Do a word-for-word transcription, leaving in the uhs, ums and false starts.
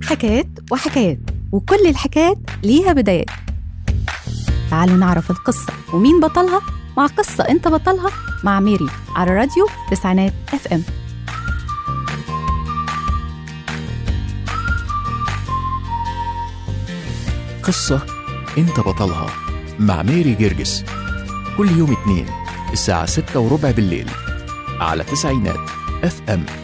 حكايات وحكايات، وكل الحكايات ليها بدايات. تعالوا نعرف القصة ومين بطلها مع قصة انت بطلها مع ميري على راديو تسعينات اف ام. قصة انت بطلها مع ميري جرجس، كل يوم اثنين الساعة ستة وربع بالليل على تسعينات اف ام.